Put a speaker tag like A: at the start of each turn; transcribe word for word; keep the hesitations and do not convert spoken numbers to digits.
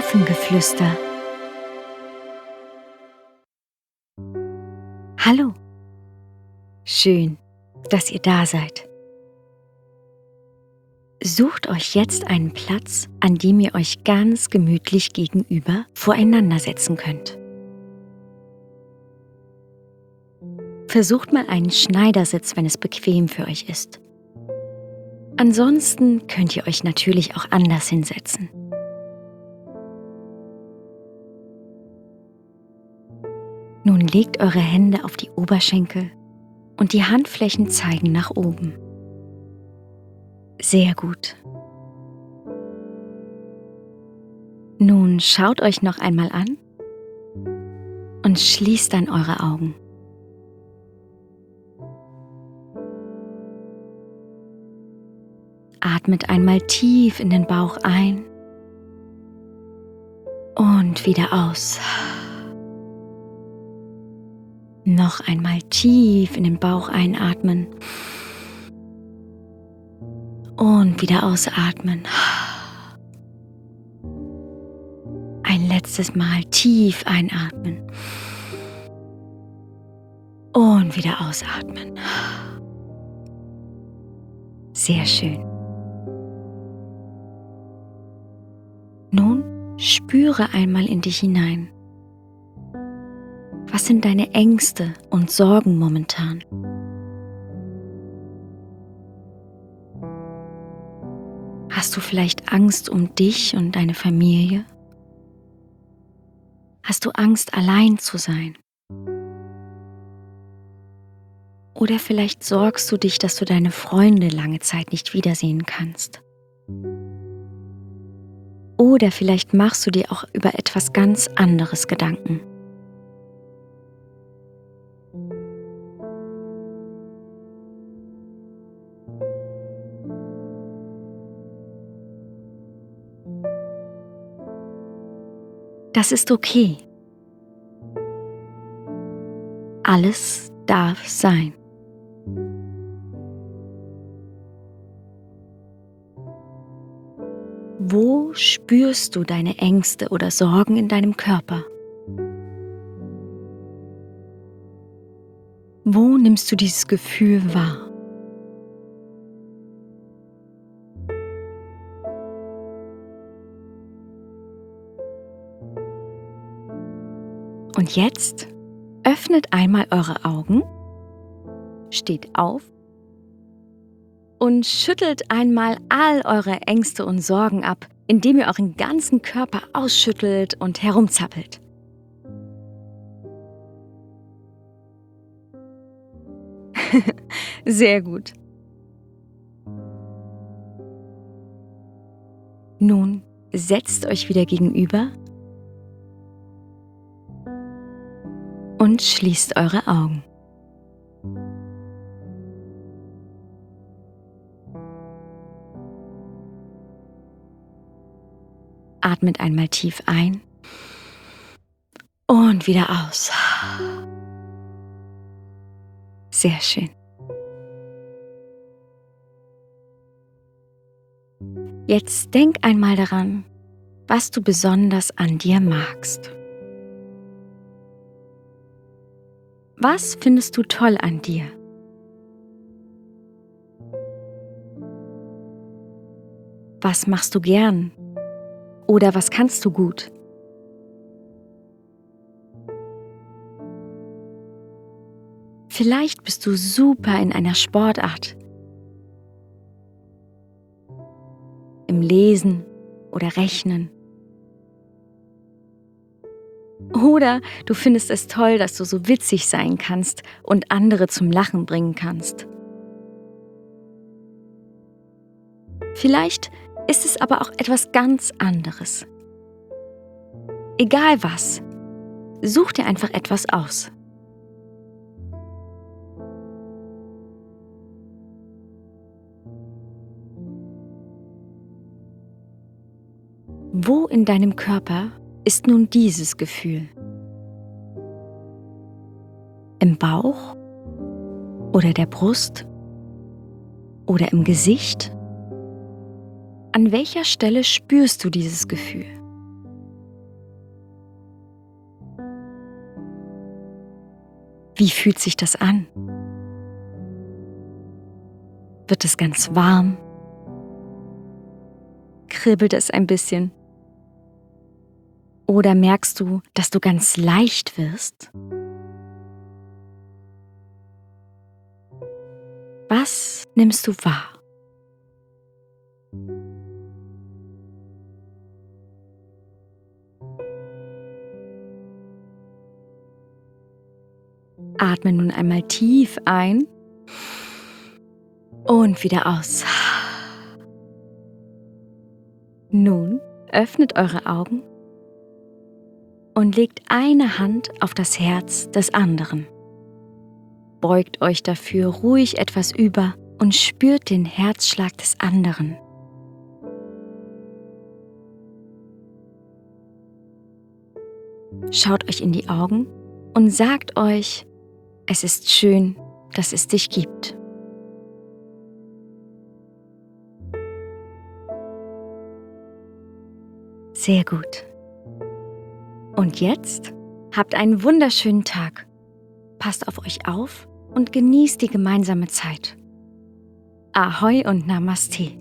A: Schlafengeflüster. Hallo, schön, dass ihr da seid. Sucht euch jetzt einen Platz, an dem ihr euch ganz gemütlich gegenüber voreinander setzen könnt. Versucht mal einen Schneidersitz, wenn es bequem für euch ist. Ansonsten könnt ihr euch natürlich auch anders hinsetzen. Nun legt eure Hände auf die Oberschenkel und die Handflächen zeigen nach oben. Sehr gut. Nun schaut euch noch einmal an und schließt dann eure Augen. Atmet einmal tief in den Bauch ein und wieder aus. Noch einmal tief in den Bauch einatmen und wieder ausatmen. Ein letztes Mal tief einatmen und wieder ausatmen. Sehr schön. Nun spüre einmal in dich hinein. Was sind deine Ängste und Sorgen momentan? Hast du vielleicht Angst um dich und deine Familie? Hast du Angst, allein zu sein? Oder vielleicht sorgst du dich, dass du deine Freunde lange Zeit nicht wiedersehen kannst? Oder vielleicht machst du dir auch über etwas ganz anderes Gedanken. Das ist okay. Alles darf sein. Wo spürst du deine Ängste oder Sorgen in deinem Körper? Wo nimmst du dieses Gefühl wahr? Und jetzt öffnet einmal eure Augen, steht auf und schüttelt einmal all eure Ängste und Sorgen ab, indem ihr euren ganzen Körper ausschüttelt und herumzappelt. Sehr gut. Nun setzt euch wieder gegenüber und schließt eure Augen. Atmet einmal tief ein und wieder aus. Sehr schön. Jetzt denk einmal daran, was du besonders an dir magst. Was findest du toll an dir? Was machst du gern? Oder was kannst du gut? Vielleicht bist du super in einer Sportart, im Lesen oder Rechnen. Oder du findest es toll, dass du so witzig sein kannst und andere zum Lachen bringen kannst. Vielleicht ist es aber auch etwas ganz anderes. Egal was, such dir einfach etwas aus. Wo in deinem Körper ist nun dieses Gefühl? Im Bauch oder der Brust oder im Gesicht? An welcher Stelle spürst du dieses Gefühl? Wie fühlt sich das an? Wird es ganz warm? Kribbelt es ein bisschen? Oder merkst du, dass du ganz leicht wirst? Was nimmst du wahr? Atme nun einmal tief ein und wieder aus. Nun öffnet eure Augen und legt eine Hand auf das Herz des anderen. Beugt euch dafür ruhig etwas über und spürt den Herzschlag des anderen. Schaut euch in die Augen und sagt euch, es ist schön, dass es dich gibt. Sehr gut. Und jetzt habt einen wunderschönen Tag. Passt auf euch auf und genießt die gemeinsame Zeit. Ahoi und Namaste.